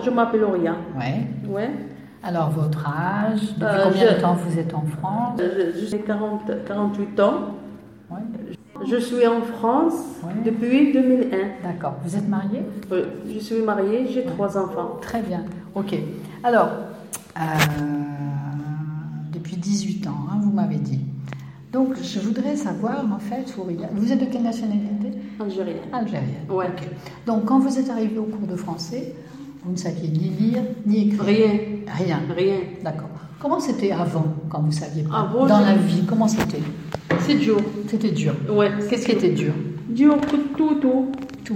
je m'appelle Auria. Ouais. Ouais. Alors, votre âge, depuis combien de temps vous êtes en France? J'ai 48 ans. Ouais. Je suis en France depuis 2001. D'accord. Vous êtes mariée? Je suis mariée, j'ai 3 enfants. Très bien. Ok. Alors, depuis 18 ans, hein, vous m'avez dit. Donc, je voudrais savoir, en fait, vous êtes de quelle nationalité? Algérienne. Algérienne. Ouais. Okay. Donc, quand vous êtes arrivé au cours de français, vous ne saviez ni lire, ni écrire? Rien. D'accord. Comment c'était avant, quand vous saviez pas? Avant, dans la vie, comment c'était? C'est dur. C'était dur. Ouais. Qu'est-ce qui était dur? Dur que tout.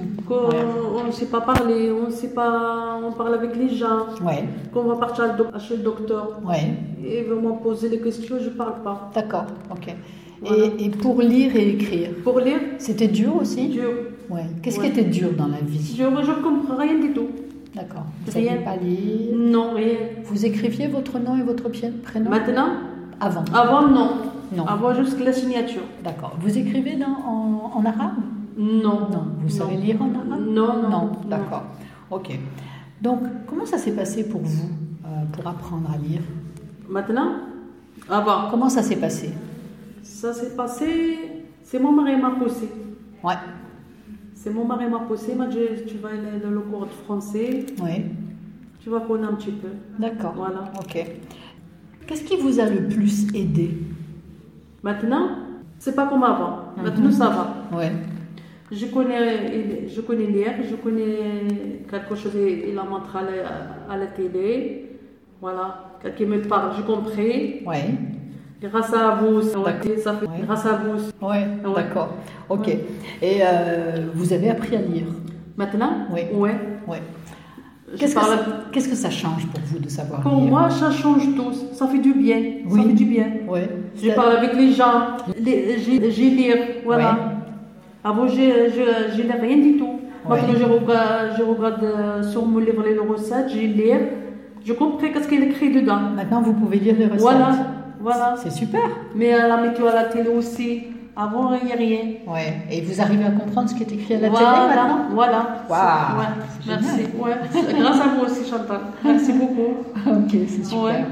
On ne sait pas parler, on parle avec les gens. Ouais. Quand on va partir chez le docteur. Ouais. Et veut me poser des questions, je ne parle pas. D'accord, ok. Voilà. Et pour lire et écrire? Pour lire? C'était dur aussi? Dur. Ouais. Qu'est-ce qui était dur dans la vie? Je ne comprends rien du tout. D'accord. Vous ne saviez pas lire? Non, rien. Vous écriviez votre nom et votre prénom? Maintenant? Avant, non. Non. Avant, juste la signature. D'accord. Vous écrivez en arabe? Non. Vous savez lire en arabe? Non. D'accord. Ok. Donc, comment ça s'est passé pour vous, pour apprendre à lire? Maintenant? Avant. Comment ça s'est passé? Ça s'est passé... C'est mon mari qui m'a poussé. Ouais. C'est mon mari qui m'a poussé. Il m'a dit, tu vas aller dans le cours de français. Oui. Tu vas connaître un petit peu. D'accord. Voilà. Ok. Qu'est-ce qui vous a le plus aidé? Maintenant, c'est pas comme avant. Maintenant, ça va. Ouais. Je connais lire, je connais quelque chose, il a montré à la télé. Voilà. Quelqu'un me parle, j'ai compris. Oui. Grâce à vous, ça fait grâce à vous. Oui, d'accord. Ok. Ouais. Et vous avez appris à lire? Maintenant? Oui. Ouais. Qu'est-ce que ça change pour vous de savoir lire? Pour moi, ça change tout. Ça fait du bien. Oui. Ça fait du bien. Oui. Je parle avec les gens. J'ai lire. Voilà. Oui. Avant, je n'ai rien du tout. Oui. Maintenant, je regarde sur mon livre les recettes, je lis. Je comprends qu'est-ce qu'il écrit dedans. Maintenant, vous pouvez lire les recettes. Voilà. C'est super. Mais à la météo, à la télé aussi. Avant, il n'y a rien. Oui. Et vous arrivez à comprendre ce qui est écrit à la télé maintenant? Voilà. Waouh. Ouais. Merci. Ouais. Grâce à vous aussi, Chantal. Merci beaucoup. Ok, c'est super. Ouais.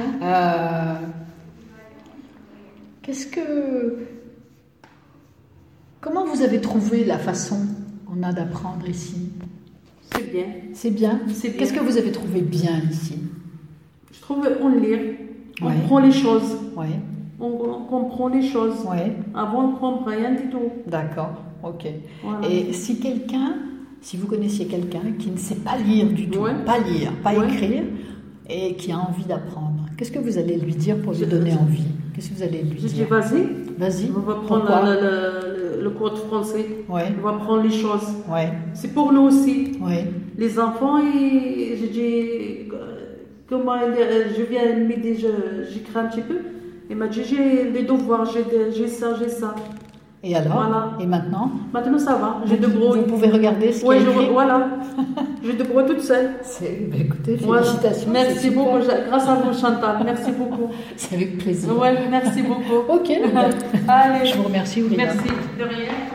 Comment vous avez trouvé la façon qu'on a d'apprendre ici? C'est bien. C'est bien. Qu'est-ce que vous avez trouvé bien ici? Je trouve qu'on lit, on Ouais. prend les choses. Oui. On comprend les choses. Oui. Avant, on ne comprend rien du tout. D'accord. Ok. Voilà. Et si vous connaissiez quelqu'un qui ne sait pas lire du tout, pas lire, pas écrire, et qui a envie d'apprendre, qu'est-ce que vous allez lui dire pour lui donner envie? Qu'est-ce que vous allez lui Je dis, dire? vas-y. On va prendre le cours de français. Ouais. On va prendre les choses. Ouais. C'est pour nous aussi. Ouais. Les enfants, je dis, comment je viens m'aider, j'écris un petit peu. Il m'a dit, j'ai les devoirs, j'ai ça. Et alors? Voilà. Et maintenant? Maintenant, ça va. J'ai de gros. Vous pouvez regarder ce qu'il y a écrit? Voilà. Je débrouille toute seule. Écoutez, félicitations. Merci beaucoup. Grâce à vous, Chantal. Merci beaucoup. C'est avec plaisir. Ouais, merci beaucoup. Ok. Allez. Je vous remercie, Aurélia. Merci. De rien.